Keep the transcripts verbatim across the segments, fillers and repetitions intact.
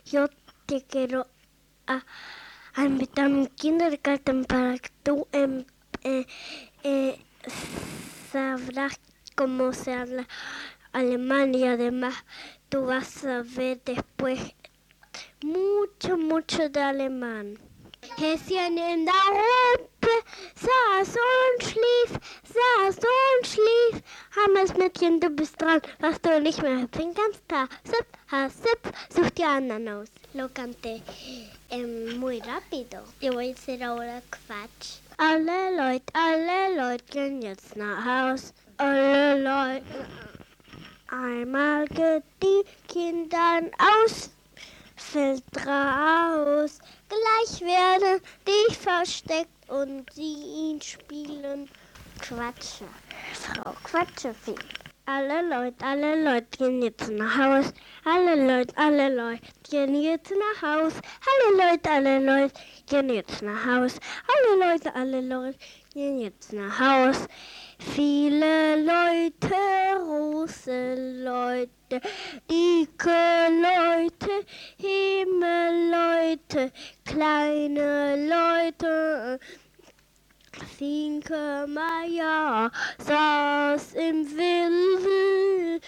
yo te quiero a, a invitar a mi kindergarten para que tú eh, eh, eh, sabrás cómo se habla alemán y además tú vas a ver después mucho, mucho de alemán. Häschen in der Rüppe saß und schlief, saß und schlief. Hammersmädchen, du bist dran, was du nicht mehr hüpfen kannst. Da, zip, ha, zip, such die anderen aus. Lo canté eh, muy rápido. Yo voy a hacer ahora Quatsch. Alle Leute, alle Leute gehen jetzt nach Haus. Alle Leute. Einmal geht die Kinder aus. Fällt raus. Gleich werden die versteckt und sie ihn spielen. Quatsche. Frau Quatschefee. Alle Leute, alle Leute gehen jetzt nach Haus. Alle Leute, alle Leute gehen jetzt nach Haus. Alle Leute, alle Leute gehen jetzt nach Haus. Alle Leute, alle Leute gehen jetzt nach Haus. Viele Leute, große Leute, dicke Leute, Himmelleute, kleine Leute. Finke Meier saß im Wild.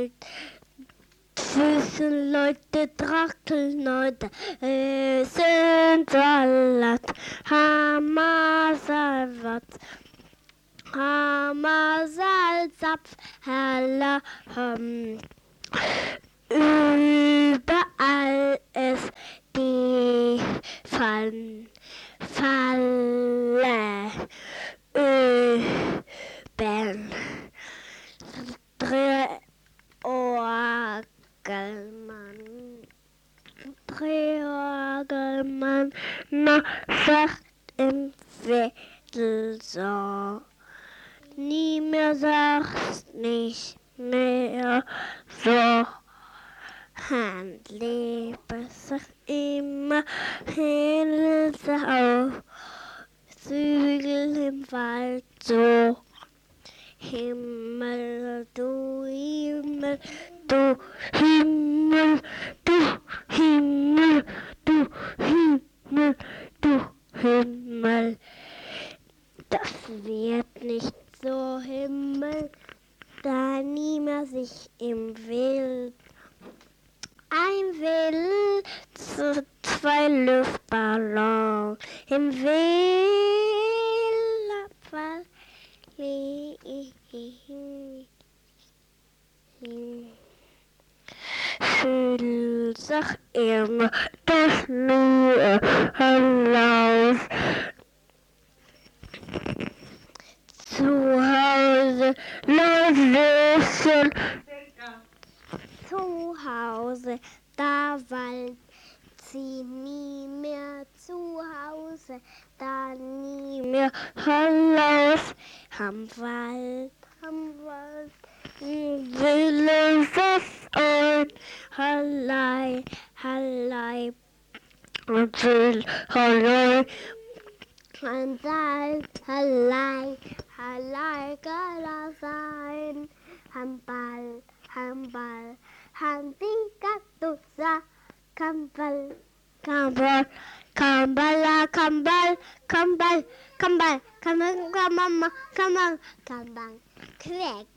Füßenleute, Drackelleute, Essen, Salat, Hammer, Salvat. Hammer, Salzapf, Heller, hm. Überall ist die Fallen, Falle, Öben, Drehorgelmann, Drehorgelmann, na, sagt im Viertel so. Nie mehr sagst nicht mehr so. Hand lebe sich immer Hände auf, Zügel im Wald so. Himmel, du Himmel, du Himmel, du Himmel, du Himmel, du Himmel. Das wird nicht so Himmel, da niemand sich im Wild. Ein Wild, zwei Luftballons, im Wildabfall. Fühl sich immer das nur heraus. Zu Hause, Löschen. Zu Hause, da Wald, sie nie mehr zu Hause, da nie mehr heraus. Am Wald, am Wald, will es ein, Hallei, Hallei, und will, Hallei. Ein Wald, Hallei, Hallei, Gala sein, Handball, Handball, Handikatusa, Kambal, Kambal, Kambala, Kambal, Kambal, Kambal, Kambal, Kambal, Kambal, Kambal, Quäk.